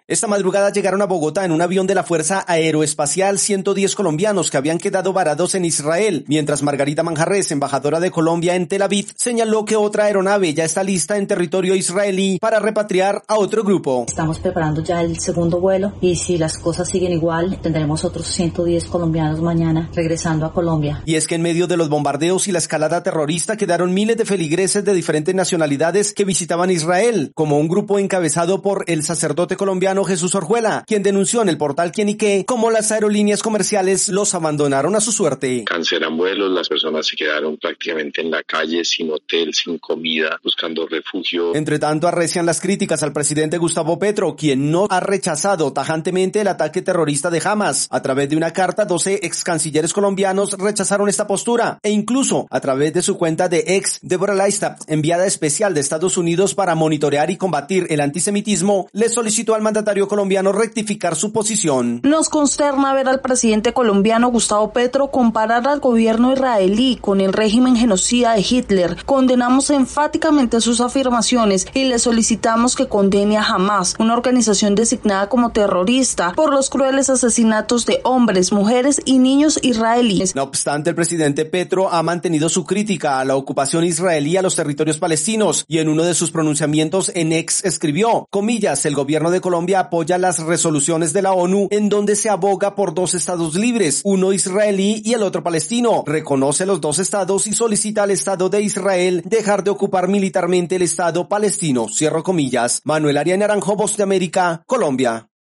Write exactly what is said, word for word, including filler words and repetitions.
Esta madrugada llegaron a Bogotá en un avión de la Fuerza Aeroespacial ciento diez colombianos que habían quedado varados en Israel, mientras Margarita Manjarrés, embajadora de Colombia en Tel Aviv, señaló que otra aeronave ya está lista en territorio israelí para repatriar a otro grupo. Estamos preparando ya el segundo vuelo y si las cosas siguen igual, tendremos otros ciento diez colombianos mañana regresando a Colombia. Y es que en medio de los bombardeos y la escalada terrorista quedaron miles de feligreses de diferentes nacionalidades que visitaban Israel, como un grupo encabezado por el sacerdote colombiano Jesús Orjuela, quien denunció en el portal Quién y Qué cómo las aerolíneas comerciales los abandonaron a su suerte. Cancelan vuelos, las personas se quedaron prácticamente en la calle, sin hotel, sin comida, buscando refugio. Entre tanto, arrecian las críticas al presidente Gustavo Petro, quien no ha rechazado tajantemente el ataque terrorista de Hamas. A través de una carta, doce ex cancilleres colombianos rechazaron esta postura, e incluso a través de su cuenta de ex, Deborah Lystad, enviada especial de Estados Unidos para monitorear y combatir el antisemitismo, le solicitó al mandatario colombiano rectificar su posición. Nos consterna ver al presidente colombiano Gustavo Petro comparar al gobierno israelí con el régimen genocida de Hitler. Condenamos enfáticamente sus afirmaciones y le solicitamos que condene a Hamas, una organización designada como terrorista por los crueles asesinatos de hombres, mujeres y niños israelíes. No obstante, el presidente Petro ha mantenido su crítica a la ocupación israelí a los territorios palestinos y en uno de sus pronunciamientos en X escribió, comillas, el gobierno de Colombia apoya las resoluciones de la ONU en donde se aboga por dos estados libres, uno israelí y el otro palestino. Reconoce los dos estados y solicita al Estado de Israel dejar de ocupar militarmente el Estado palestino. Cierro comillas. Manuel Arias Naranjo, Voz de América, Colombia.